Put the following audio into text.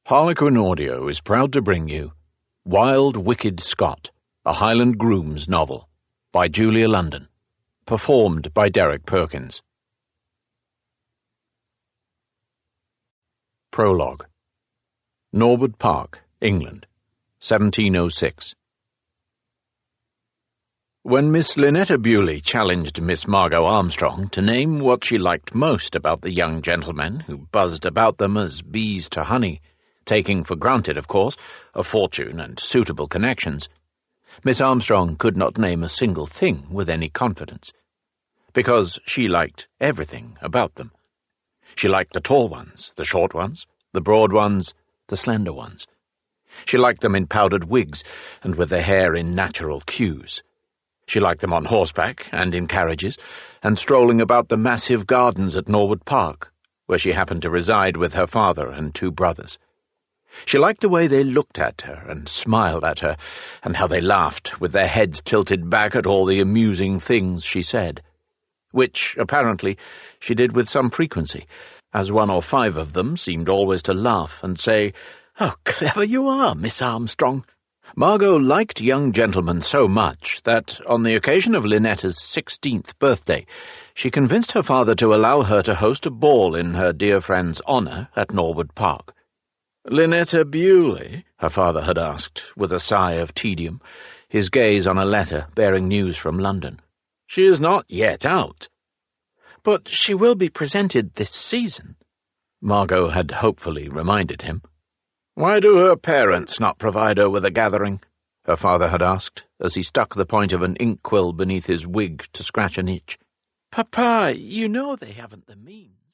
Harlequin Audio is proud to bring you Wild Wicked Scott, a Highland Groom's novel, by Julia London, performed by Derek Perkins. Prologue. Norwood Park, England, 1706. When Miss Lynetta Bewley challenged Miss Margot Armstrong to name what she liked most about the young gentlemen who buzzed about them as bees to honey, taking for granted, of course, a fortune and suitable connections, Miss Armstrong could not name a single thing with any confidence, because she liked everything about them. She liked the tall ones, the short ones, the broad ones, the slender ones. She liked them in powdered wigs and with their hair in natural queues. She liked them on horseback and in carriages, and strolling about the massive gardens at Norwood Park, where she happened to reside with her father and two brothers. She liked the way they looked at her and smiled at her, and how they laughed with their heads tilted back at all the amusing things she said, which, apparently, she did with some frequency, as 1 or 5 of them seemed always to laugh and say, "How clever you are, Miss Armstrong." Margot liked young gentlemen so much that, on the occasion of Lynetta's 16th birthday, she convinced her father to allow her to host a ball in her dear friend's honour at Norwood Park. "Lynetta Bewley?" her father had asked, with a sigh of tedium, his gaze on a letter bearing news from London. "She is not yet out." "But she will be presented this season," Margot had hopefully reminded him. "Why do her parents not provide her with a gathering?" her father had asked, as he stuck the point of an inkwell beneath his wig to scratch an itch. "Papa, you know they haven't the means."